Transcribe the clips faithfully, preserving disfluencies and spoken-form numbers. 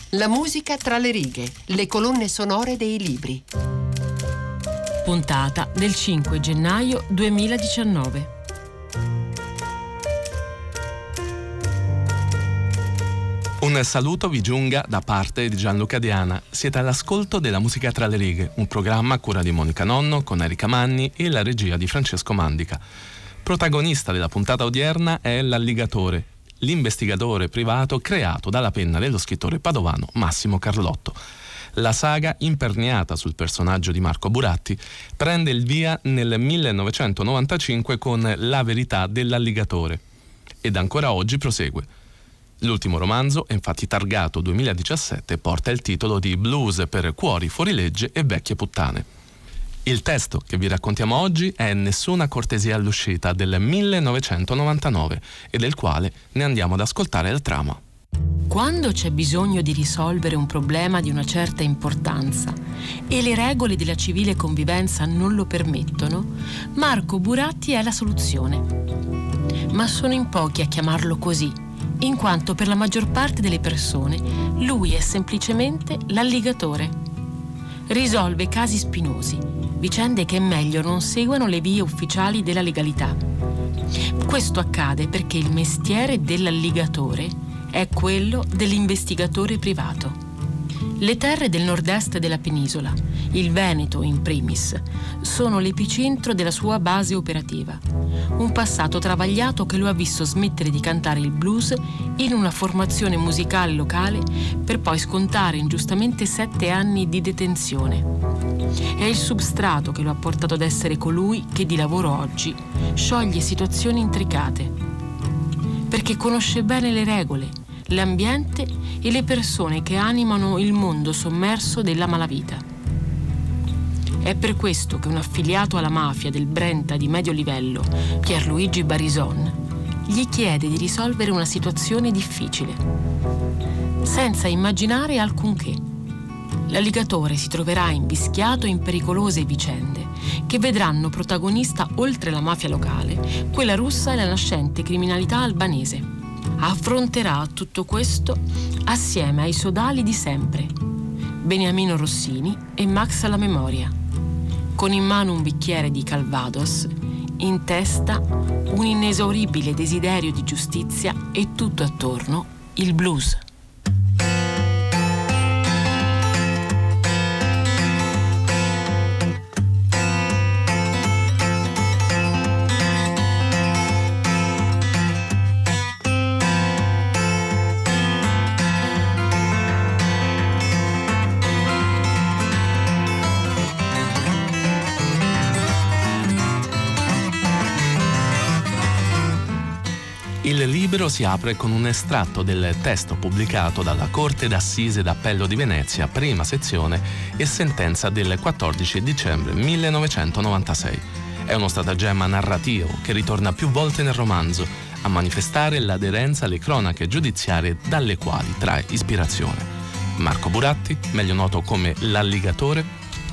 La musica tra le righe, le colonne sonore dei libri. Puntata del cinque gennaio duemiladiciannove. Un saluto vi giunga da parte di Gianluca Diana. Siete all'ascolto della Musica tra le righe, un programma a cura di Monica Nonno con Erika Manni e la regia di Francesco Mandica. Protagonista della puntata odierna è l'Alligatore, l'investigatore privato creato dalla penna dello scrittore padovano Massimo Carlotto. La saga, imperniata sul personaggio di Marco Buratti, prende il via nel millenovecentonovantacinque con La verità dell'Alligatore ed ancora oggi prosegue. L'ultimo romanzo, infatti targato duemiladiciassette, porta il titolo di Blues per cuori fuorilegge e vecchie puttane. Il testo che vi raccontiamo oggi è Nessuna cortesia all'uscita del millenovecentonovantanove e del quale ne andiamo ad ascoltare la trama. Quando c'è bisogno di risolvere un problema di una certa importanza e le regole della civile convivenza non lo permettono, Marco Buratti è la soluzione. Ma sono in pochi a chiamarlo così, in quanto per la maggior parte delle persone lui è semplicemente l'alligatore. Risolve casi spinosi, vicende che è meglio non seguano le vie ufficiali della legalità. Questo accade perché il mestiere dell'alligatore è quello dell'investigatore privato. Le terre del nord-est della penisola, il Veneto in primis, sono l'epicentro della sua base operativa. Un passato travagliato che lo ha visto smettere di cantare il blues in una formazione musicale locale per poi scontare ingiustamente sette anni di detenzione. È il substrato che lo ha portato ad essere colui che di lavoro oggi scioglie situazioni intricate. Perché conosce bene le regole, l'ambiente e le persone che animano il mondo sommerso della malavita. È per questo che un affiliato alla mafia del Brenta di medio livello, Pierluigi Barison, gli chiede di risolvere una situazione difficile, senza immaginare alcunché. L'alligatore si troverà invischiato in pericolose vicende che vedranno protagonista, oltre la mafia locale, quella russa e la nascente criminalità albanese. Affronterà tutto questo assieme ai sodali di sempre, Beniamino Rossini e Max alla memoria, con in mano un bicchiere di Calvados, in testa un inesauribile desiderio di giustizia e tutto attorno il blues. Il libro si apre con un estratto del testo pubblicato dalla Corte d'Assise d'Appello di Venezia, prima sezione e sentenza del quattordici dicembre millenovecentonovantasei. È uno stratagemma narrativo che ritorna più volte nel romanzo a manifestare l'aderenza alle cronache giudiziarie dalle quali trae ispirazione. Marco Buratti, meglio noto come l'Alligatore,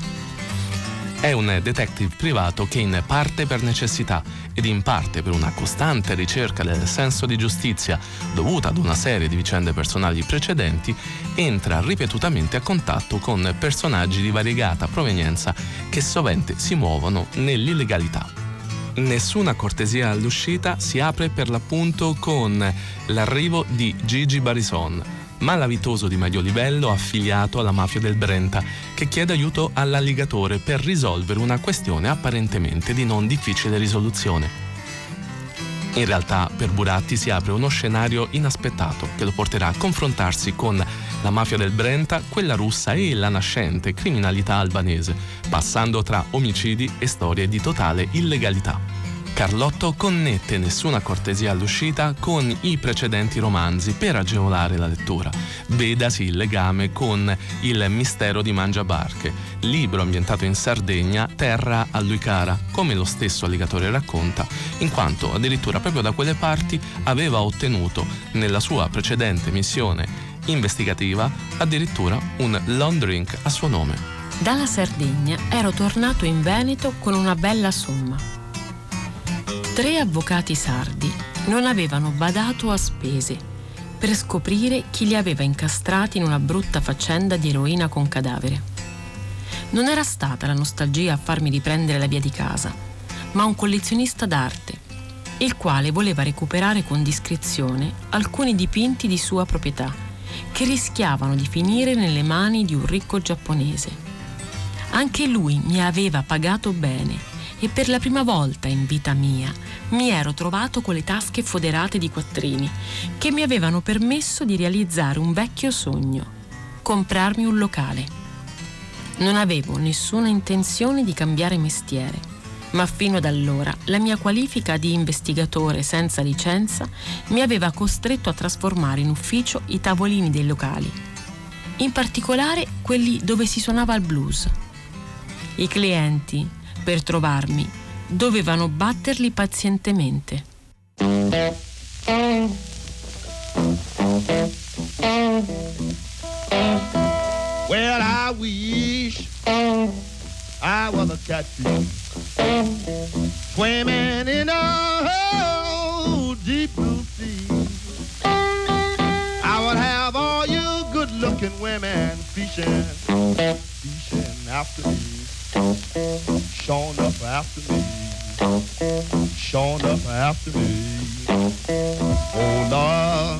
è un detective privato che in parte per necessità ed in parte per una costante ricerca del senso di giustizia dovuta ad una serie di vicende personali precedenti entra ripetutamente a contatto con personaggi di variegata provenienza che sovente si muovono nell'illegalità. Nessuna cortesia all'uscita si apre per l'appunto con l'arrivo di Gigi Barison, malavitoso di medio livello affiliato alla mafia del Brenta, che chiede aiuto all'alligatore per risolvere una questione apparentemente di non difficile risoluzione. In realtà per Buratti si apre uno scenario inaspettato che lo porterà a confrontarsi con la mafia del Brenta, quella russa e la nascente criminalità albanese, passando tra omicidi e storie di totale illegalità. Carlotto connette Nessuna cortesia all'uscita con i precedenti romanzi per agevolare la lettura. Vedasi il legame con Il mistero di Mangiabarche, libro ambientato in Sardegna, terra a Luicara, come lo stesso Alligatore racconta, in quanto addirittura proprio da quelle parti aveva ottenuto nella sua precedente missione investigativa addirittura un long drink a suo nome. Dalla Sardegna ero tornato in Veneto con una bella somma. Tre avvocati sardi non avevano badato a spese per scoprire chi li aveva incastrati in una brutta faccenda di eroina con cadavere. Non era stata la nostalgia a farmi riprendere la via di casa, ma un collezionista d'arte, il quale voleva recuperare con discrezione alcuni dipinti di sua proprietà, che rischiavano di finire nelle mani di un ricco giapponese. Anche lui mi aveva pagato bene e per la prima volta in vita mia mi ero trovato con le tasche foderate di quattrini che mi avevano permesso di realizzare un vecchio sogno: comprarmi un locale. Non avevo nessuna intenzione di cambiare mestiere, ma fino ad allora la mia qualifica di investigatore senza licenza mi aveva costretto a trasformare in ufficio i tavolini dei locali, in particolare quelli dove si suonava il blues. I clienti, per trovarmi, dovevano batterli pazientemente. Well, I wish I was a catfish swimming in a oh, deep blue sea. I would have all you good-looking women fishing, fishing after me. Showing up after me, showing up after me. Oh Lord,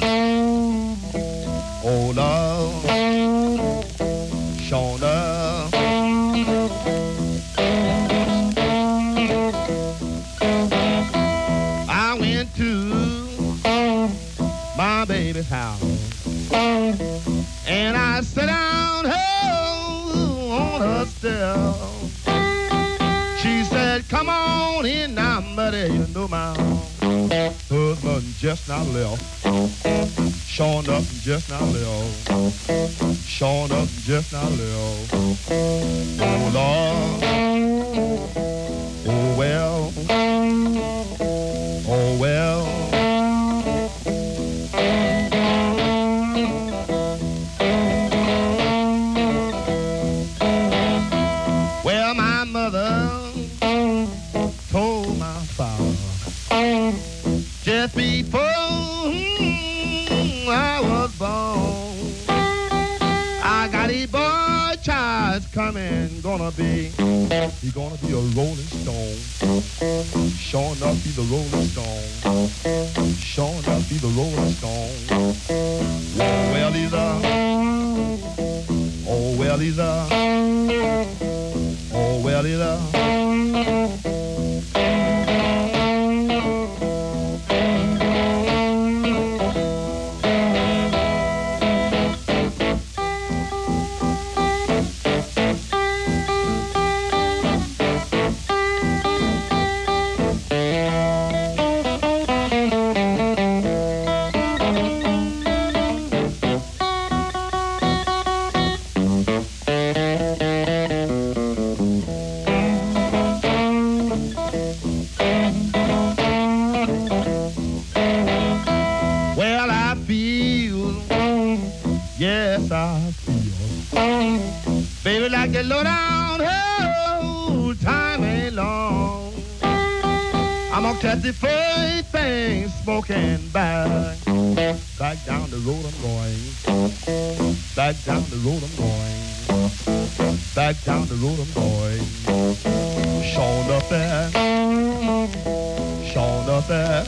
oh Lord, showing up. I went to my baby's house and I sat down oh, on her step. She said, come on in now, buddy, you know my husband just now left. Showing up and just now left. Showing up and just now left. Oh, Lord. Oh, well. Oh, well. Well, my mother told my father just before mm, I was born, I got a boy child coming, gonna be, he gonna be a rolling stone. Sure enough, he's a rolling stone. Sure enough, he's a rolling stone. Oh, well, he's a, oh, well, he's a, oh, well, he's a. Get low down, oh, time ain't long. I'm gonna catch the first thing smoking back. Back down the road I'm going. Back down the road I'm going. Back down the road I'm going. Showing up there. Showing up there.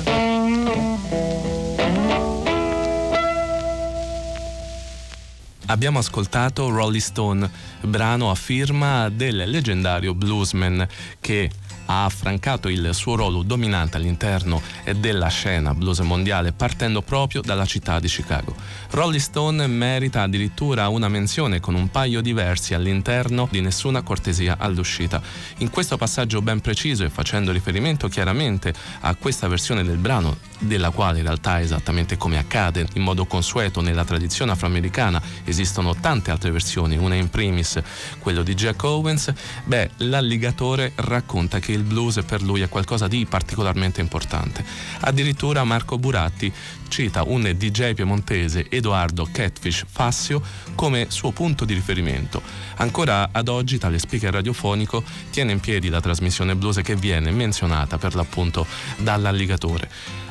Abbiamo ascoltato Rolling Stone, brano a firma del leggendario bluesman che ha affrancato il suo ruolo dominante all'interno della scena blues mondiale partendo proprio dalla città di Chicago. Rolling Stone merita addirittura una menzione con un paio di versi all'interno di Nessuna cortesia all'uscita. In questo passaggio ben preciso e facendo riferimento chiaramente a questa versione del brano, della quale in realtà, esattamente come accade in modo consueto nella tradizione afroamericana, esistono tante altre versioni, una in primis quello di Jack Owens, beh, l'alligatore racconta che il blues per lui è qualcosa di particolarmente importante. Addirittura Marco Buratti cita un D J piemontese, Edoardo Catfish Fassio, come suo punto di riferimento. Ancora ad oggi tale speaker radiofonico tiene in piedi la trasmissione blues che viene menzionata per l'appunto dall'alligatore.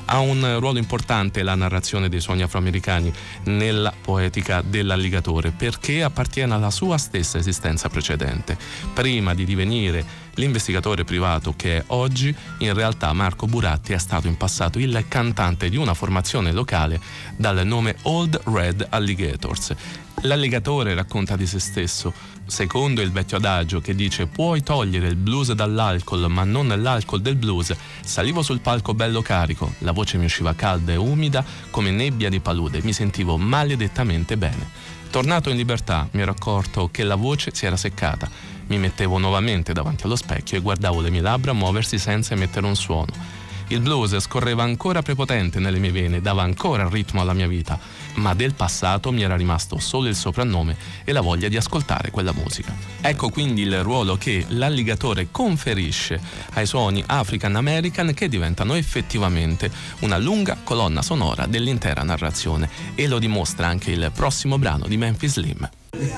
Ha un ruolo importante la narrazione dei sogni afroamericani nella poetica dell'alligatore, perché appartiene alla sua stessa esistenza precedente. Prima di divenire l'investigatore privato che è oggi, in realtà Marco Buratti è stato in passato il cantante di una formazione locale dal nome Old Red Alligators. L'alligatore racconta di se stesso, secondo il vecchio adagio che dice: puoi togliere il blues dall'alcol ma non l'alcol del blues. Salivo sul palco bello carico, la voce mi usciva calda e umida come nebbia di palude, mi sentivo maledettamente bene. Tornato in libertà mi ero accorto che la voce si era seccata. Mi mettevo nuovamente davanti allo specchio e guardavo le mie labbra muoversi senza emettere un suono. Il blues scorreva ancora prepotente nelle mie vene, dava ancora il ritmo alla mia vita, ma del passato mi era rimasto solo il soprannome e la voglia di ascoltare quella musica. Ecco quindi il ruolo che l'alligatore conferisce ai suoni African American, che diventano effettivamente una lunga colonna sonora dell'intera narrazione, e lo dimostra anche il prossimo brano di Memphis Slim.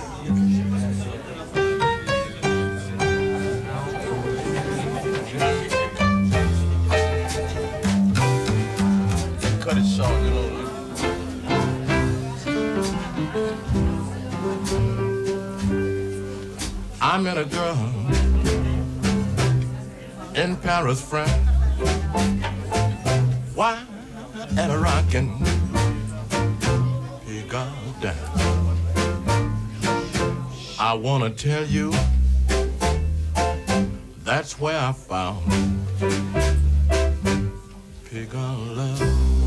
Cut it short, you know. I met a girl in Paris, France. Why at a rockin' pickup down. I wanna tell you, that's where I found pickup love.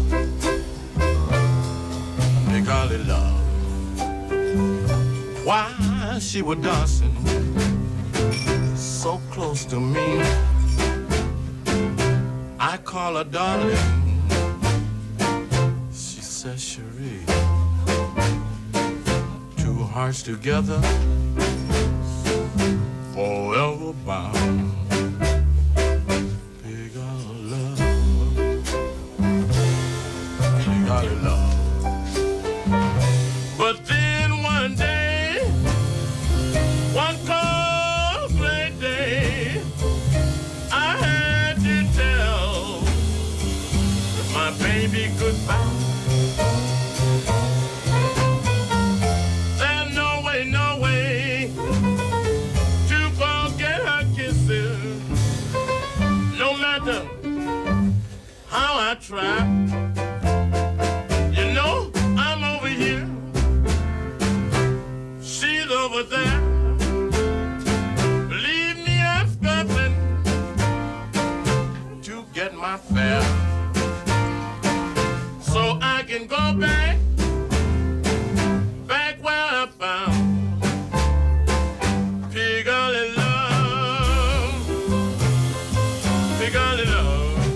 Golly love. Why she was dancing so close to me, I call her darling. She says, Cherie, two hearts together, forever bound. Big love, big golly love. But then one day, one cold gray day, I had to tell my baby goodbye. There's no way, no way to forget her kisses, no matter how I try. You know, I'm over here, over there. Believe me, I'm scuffling to get my fare, so I can go back, back where I found piggy love, piggy love.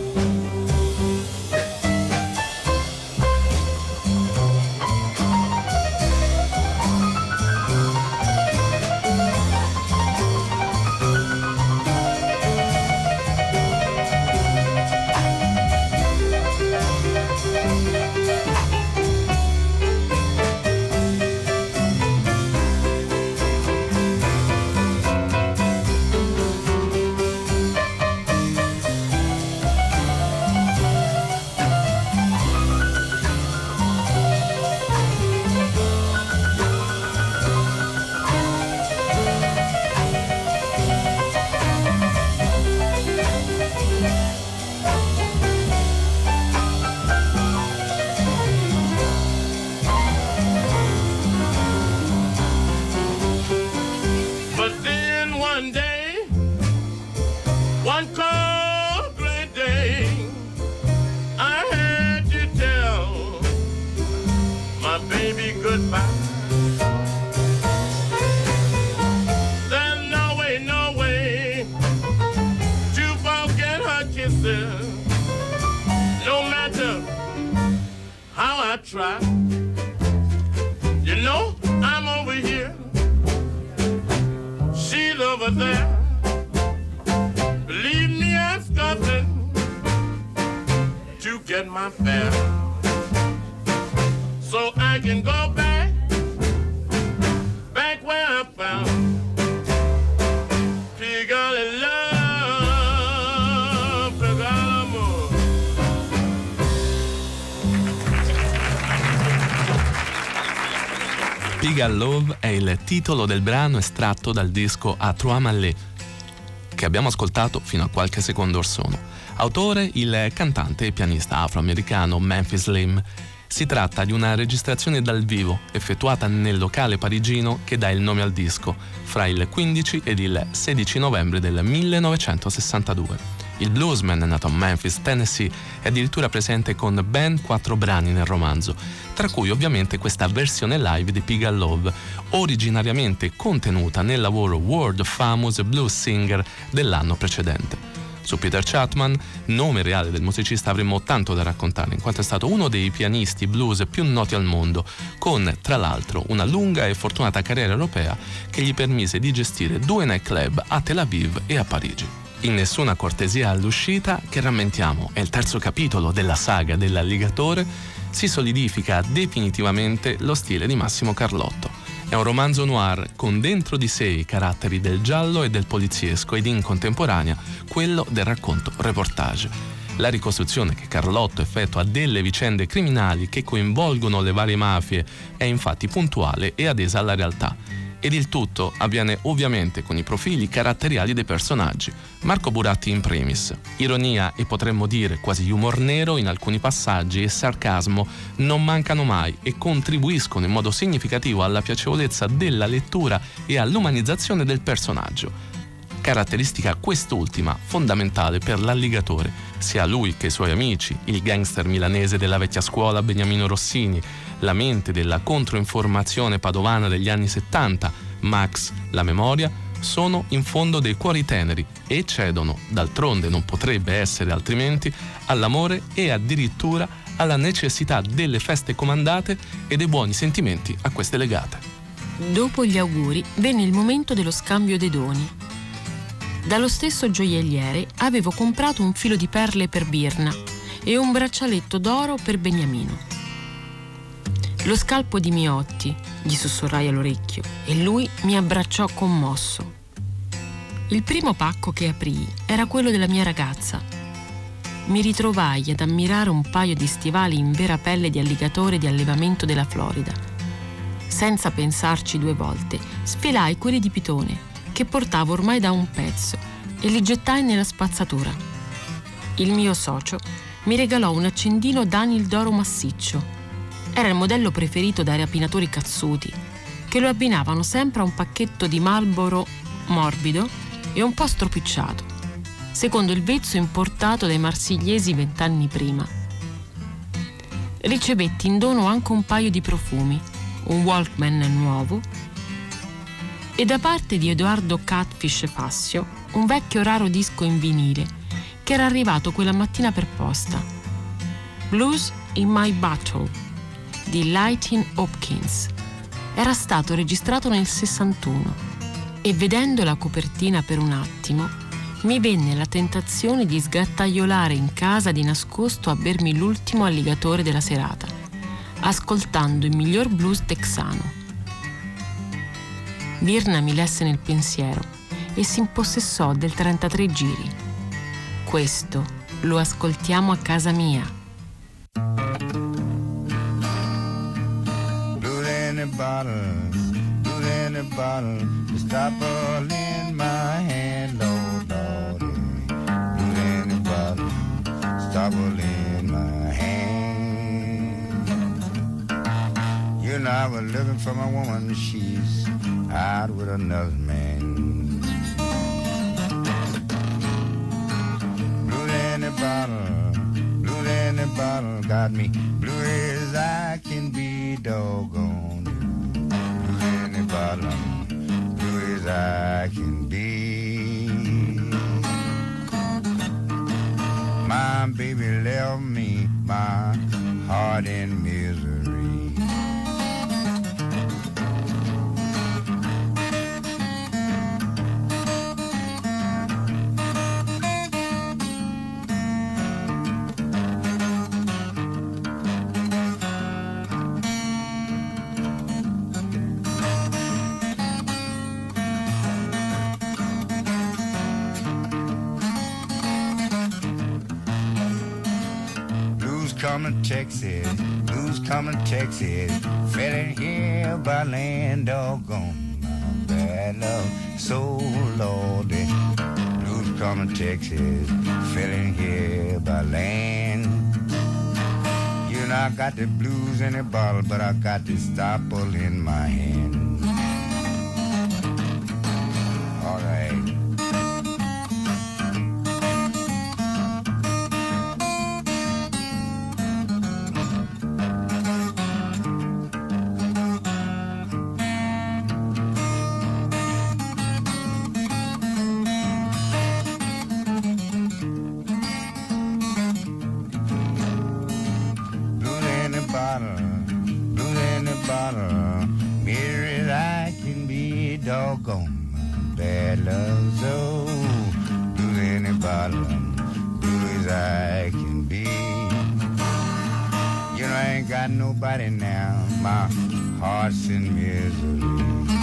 Try. You know, I'm over here, she's over there. Believe me, I'm scuffling to get my fare, so I can go back, back where I found piggy love, piggy love. Pigalle Love è il titolo del brano estratto dal disco A Trois Malais, che abbiamo ascoltato fino a qualche secondo or sono. Autore il cantante e pianista afroamericano Memphis Slim. Si tratta di una registrazione dal vivo effettuata nel locale parigino che dà il nome al disco fra il quindici ed il sedici novembre del millenovecentosessantadue. Il bluesman, nato a Memphis, Tennessee, è addirittura presente con ben quattro brani nel romanzo, tra cui ovviamente questa versione live di Pigalle Love, originariamente contenuta nel lavoro World Famous Blues Singer dell'anno precedente. Su Peter Chapman, nome reale del musicista, avremmo tanto da raccontare, in quanto è stato uno dei pianisti blues più noti al mondo, con, tra l'altro, una lunga e fortunata carriera europea che gli permise di gestire due nightclub a Tel Aviv e a Parigi. In Nessuna cortesia all'uscita, che rammentiamo è il terzo capitolo della saga dell'alligatore, si solidifica definitivamente lo stile di Massimo Carlotto. È un romanzo noir con dentro di sé i caratteri del giallo e del poliziesco ed in contemporanea quello del racconto reportage. La ricostruzione che Carlotto effettua delle vicende criminali che coinvolgono le varie mafie è infatti puntuale e adesa alla realtà. Ed il tutto avviene ovviamente con i profili caratteriali dei personaggi, Marco Buratti in primis. Ironia e potremmo dire quasi humor nero in alcuni passaggi e sarcasmo non mancano mai e contribuiscono in modo significativo alla piacevolezza della lettura e all'umanizzazione del personaggio. Caratteristica quest'ultima fondamentale per l'alligatore, sia lui che i suoi amici, il gangster milanese della vecchia scuola Beniamino Rossini, la mente della controinformazione padovana degli anni settanta, Max, la memoria, sono in fondo dei cuori teneri e cedono, d'altronde non potrebbe essere altrimenti, all'amore e addirittura alla necessità delle feste comandate e dei buoni sentimenti a queste legate. Dopo gli auguri venne il momento dello scambio dei doni. Dallo stesso gioielliere avevo comprato un filo di perle per Birna e un braccialetto d'oro per Beniamino. Lo scalpo di Miotti, gli sussurrai all'orecchio, e lui mi abbracciò commosso. Il primo pacco che aprii era quello della mia ragazza. Mi ritrovai ad ammirare un paio di stivali in vera pelle di alligatore di allevamento della Florida. Senza pensarci due volte, sfilai quelli di pitone, che portavo ormai da un pezzo, e li gettai nella spazzatura. Il mio socio mi regalò un accendino Daniel d'oro massiccio. Era il modello preferito dai rapinatori cazzuti, che lo abbinavano sempre a un pacchetto di Marlboro morbido e un po' stropicciato, secondo il vezzo importato dai marsigliesi vent'anni prima. Ricevetti in dono anche un paio di profumi, un Walkman nuovo e da parte di Edoardo Catfish Fassio un vecchio raro disco in vinile che era arrivato quella mattina per posta. Blues in My Battle di Lightning Hopkins. Era stato registrato nel sessantuno e vedendo la copertina per un attimo mi venne la tentazione di sgattaiolare in casa di nascosto a bermi l'ultimo alligatore della serata, ascoltando il miglior blues texano. Birna mi lesse nel pensiero e si impossessò del trentatré giri. Questo lo ascoltiamo a casa mia. Bottle, blue in a bottle, the stopper in my hand, oh Lordy. Blue in a bottle, stopper in my hand. You know I was looking for my woman, she's out with another man. Blue in a bottle, blue in a bottle, got me blue as I can be, doggone. Blue as I can be. My baby left me, my heart in misery. Coming Texas, blues coming Texas, fell in here by land, doggone my bad luck, so lordy. Blues coming Texas, feeling here by land. You know I got the blues in a bottle, but I got the stopple in my hand. All right. Doggone my bad luck, so blue in a bottle, blue as I can be. You know I ain't got nobody now, my heart's in misery.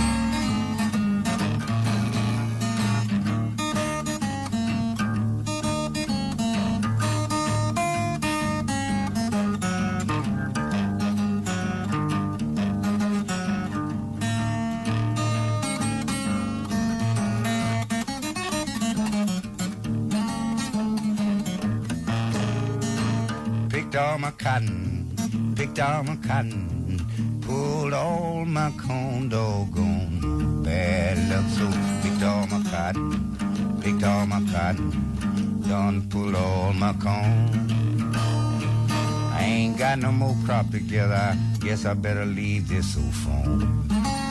All my cotton, picked all my cotton, pulled all my corn, doggone bad luck. So picked all my cotton, picked all my cotton, done pulled all my corn. I ain't got no more crop together, I guess I better leave this old phone.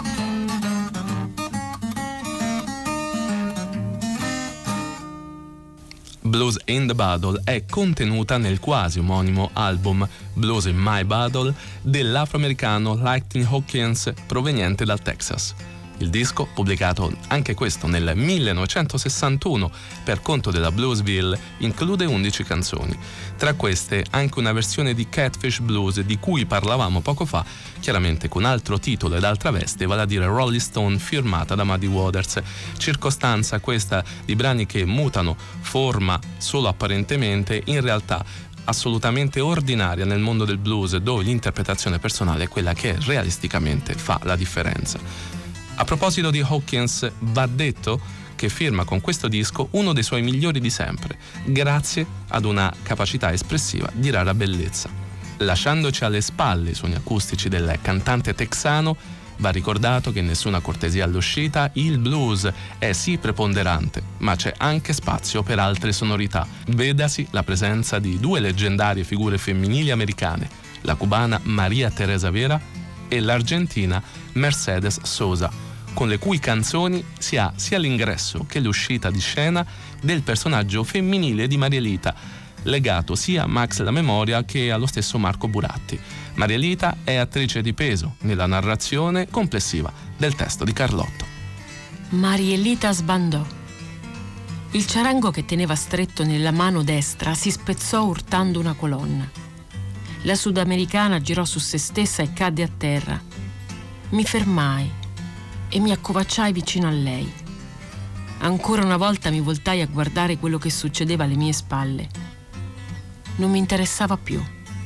Blues in the Bottle è contenuta nel quasi omonimo album Blues in My Bottle dell'afroamericano Lightning Hawkins proveniente dal Texas. Il disco, pubblicato anche questo nel millenovecentosessantuno per conto della Bluesville, include undici canzoni. Tra queste anche una versione di Catfish Blues di cui parlavamo poco fa, chiaramente con altro titolo ed altra veste, vale a dire Rolling Stone, firmata da Muddy Waters. Circostanza questa di brani che mutano forma solo apparentemente, in realtà assolutamente ordinaria nel mondo del blues, dove l'interpretazione personale è quella che realisticamente fa la differenza. A proposito di Hawkins, va detto che firma con questo disco uno dei suoi migliori di sempre, grazie ad una capacità espressiva di rara bellezza. Lasciandoci alle spalle i suoni acustici del cantante texano, va ricordato che nessuna cortesia all'uscita, il blues è sì preponderante, ma c'è anche spazio per altre sonorità. Vedasi la presenza di due leggendarie figure femminili americane, la cubana Maria Teresa Vera e l'argentina Mercedes Sosa, con le cui canzoni si ha sia l'ingresso che l'uscita di scena del personaggio femminile di Marielita, legato sia a Max La Memoria che allo stesso Marco Buratti. Marielita è attrice di peso nella narrazione complessiva del testo di Carlotto. Marielita sbandò. Il ciarango che teneva stretto nella mano destra si spezzò urtando una colonna. La sudamericana girò su se stessa e cadde a terra. Mi fermai e mi accovacciai vicino a lei. Ancora una volta mi voltai a guardare quello che succedeva alle mie spalle. Non mi interessava più.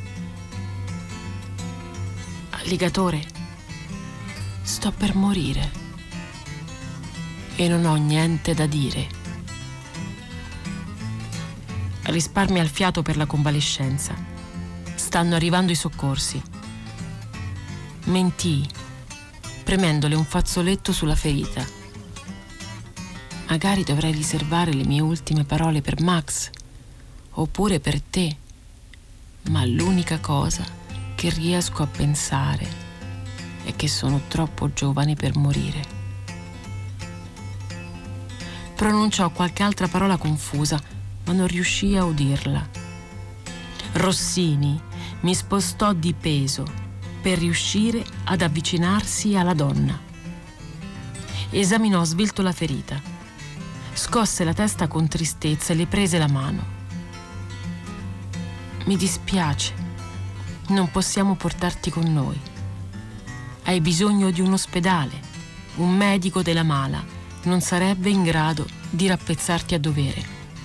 Alligatore, sto per morire e non ho niente da dire. Risparmia il fiato per la convalescenza. Stanno arrivando i soccorsi. Mentii, premendole un fazzoletto sulla ferita. Magari dovrei riservare le mie ultime parole per Max, oppure per te, ma l'unica cosa che riesco a pensare è che sono troppo giovane per morire. Pronunciò qualche altra parola confusa, ma non riuscii a udirla. Rossini mi spostò di peso per riuscire ad avvicinarsi alla donna. Esaminò svelto la ferita, scosse la testa con tristezza e le prese la mano. Mi dispiace, non possiamo portarti con noi. Hai bisogno di un ospedale. Un medico della mala non sarebbe in grado di rappezzarti a dovere.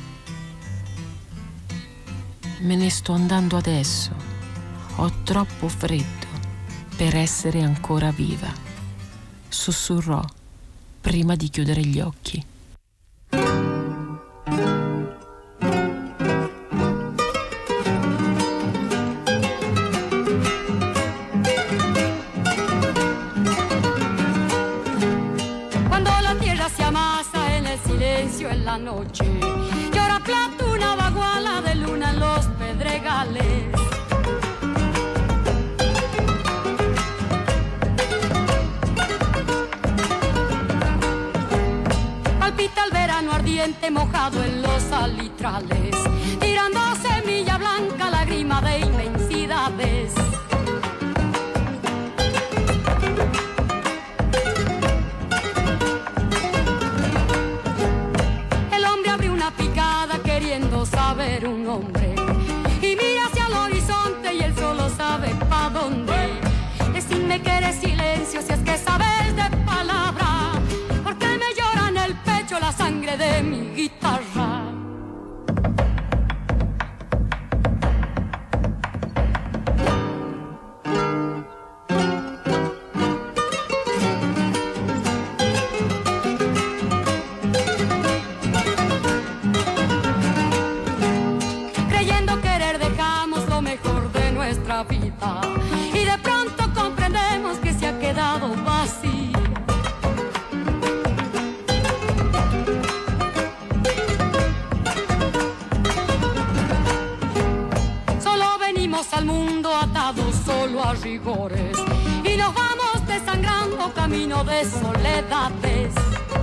Me ne sto andando adesso. Ho troppo freddo per essere ancora viva. sussurrò prima di chiudere gli occhi. En la noche llora plato una baguala de luna en los pedregales. Palpita el verano ardiente mojado en los alitrales, tirando semilla blanca, lágrima de inmensidades. Saber un hombre y mira hacia el horizonte y él solo sabe pa' dónde. Decidme que eres silencio si es que sabes de palabra, porque me llora en el pecho la sangre de mi guitarra. Vida, y de pronto comprendemos que se ha quedado vacío. Solo venimos al mundo atados solo a rigores y nos vamos desangrando camino de soledades.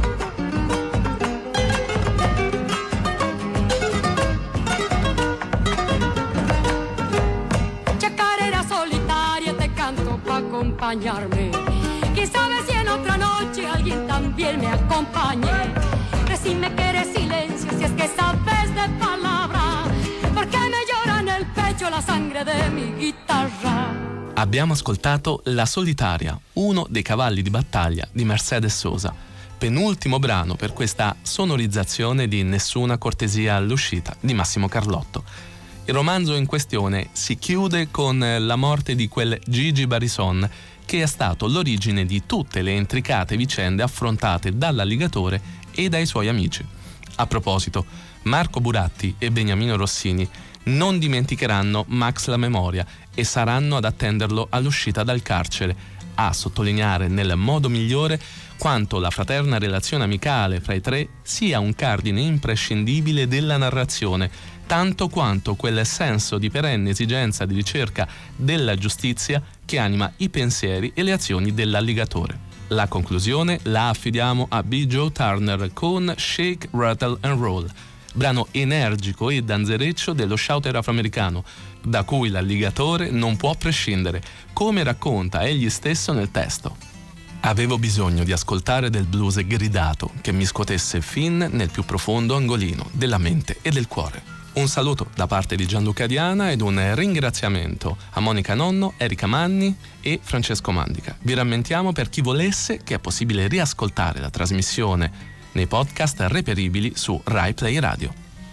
Acompañarme. Quién sabe si en otra noche alguien también me acompañe. Decime que eres silencio si es que sabes de palabra, porque me llora nel pecho la sangre de mi chitarra. Abbiamo ascoltato La Solitaria, uno dei cavalli di battaglia di Mercedes Sosa, penultimo brano per questa sonorizzazione di Nessuna cortesia all'uscita di Massimo Carlotto. Il romanzo in questione si chiude con la morte di quel Gigi Barison, che è stato l'origine di tutte le intricate vicende affrontate dall'alligatore e dai suoi amici. A proposito, Marco Buratti e Beniamino Rossini non dimenticheranno Max la memoria e saranno ad attenderlo all'uscita dal carcere, a sottolineare nel modo migliore quanto la fraterna relazione amicale fra i tre sia un cardine imprescindibile della narrazione, tanto quanto quel senso di perenne esigenza di ricerca della giustizia che anima i pensieri e le azioni dell'alligatore. La conclusione la affidiamo a B. Joe Turner con Shake, Rattle and Roll, brano energico e danzereccio dello shouter afroamericano, da cui l'alligatore non può prescindere, come racconta egli stesso nel testo. Avevo bisogno di ascoltare del blues gridato che mi scuotesse fin nel più profondo angolino della mente e del cuore. Un saluto da parte di Gianluca Diana ed un ringraziamento a Monica Nonno, Erika Manni e Francesco Mandica. Vi rammentiamo, per chi volesse, che è possibile riascoltare la trasmissione nei podcast reperibili su Rai Play Radio.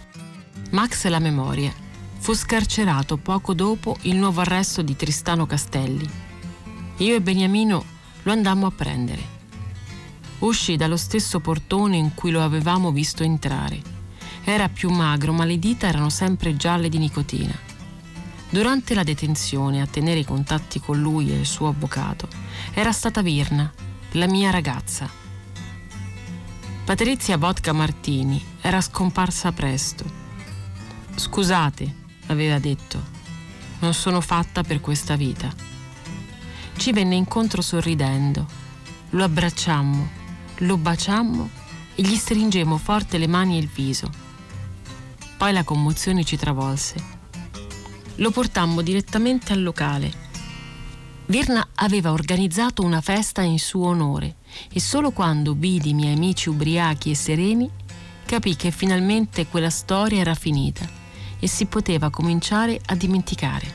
Max la memoria fu scarcerato poco dopo il nuovo arresto di Tristano Castelli. Io e Beniamino lo andammo a prendere. Uscì dallo stesso portone in cui lo avevamo visto entrare. Era più magro, ma le dita erano sempre gialle di nicotina. Durante la detenzione, a tenere i contatti con lui e il suo avvocato, era stata Virna, la mia ragazza. Patrizia Vodka Martini era scomparsa presto. «Scusate», aveva detto, «non sono fatta per questa vita». Ci venne incontro sorridendo. Lo abbracciammo, lo baciammo e gli stringemmo forte le mani e il viso. Poi la commozione ci travolse. Lo portammo direttamente al locale. Virna aveva organizzato una festa in suo onore e solo quando vidi i miei amici ubriachi e sereni capì che finalmente quella storia era finita e si poteva cominciare a dimenticare.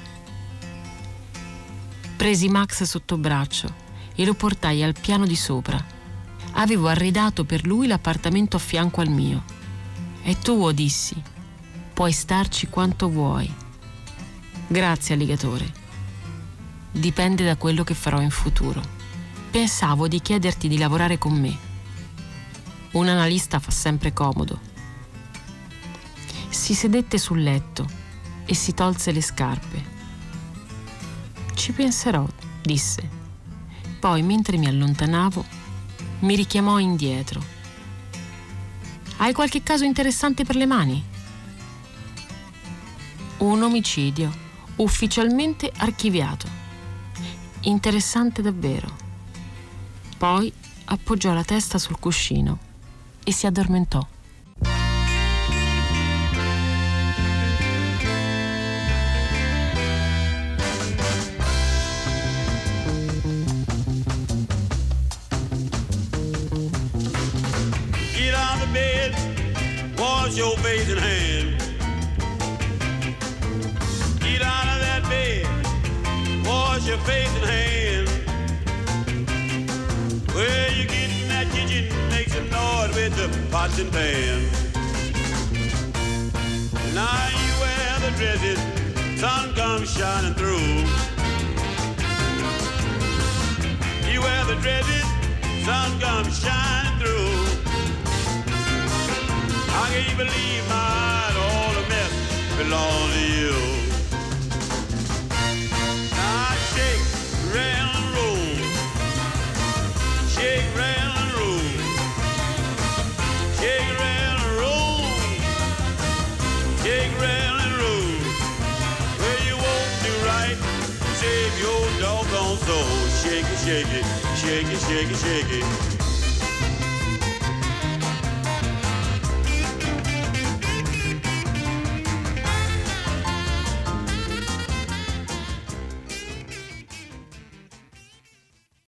Presi Max sotto braccio e lo portai al piano di sopra. Avevo arredato per lui l'appartamento a fianco al mio. «È tuo», dissi. «Puoi starci quanto vuoi». «Grazie, alligatore. Dipende da quello che farò in futuro». Pensavo di chiederti di lavorare con me. Un analista fa sempre comodo. Si sedette sul letto e si tolse le scarpe. Ci penserò, disse. Poi, mentre mi allontanavo, mi richiamò indietro. Hai qualche caso interessante per le mani? Un omicidio, ufficialmente archiviato. Interessante davvero. Poi appoggiò la testa sul cuscino e si addormentò. Get out of bed, wash your face and hands. Get out of that bed, wash your face and hands. Well, you get in that kitchen, make some noise with the pots and pans. Now you wear the dresses, sun comes shining through. You wear the dresses, sun comes shining through. I can't believe my eyes, all the mess belongs to you. Now shake, rattle and roll. Shake, rattle and roll. Shake, rattle and roll. Shake, rattle and roll. Well, you won't do right, save your doggone soul. Shake it, shake it, shake it, shake it, shake it.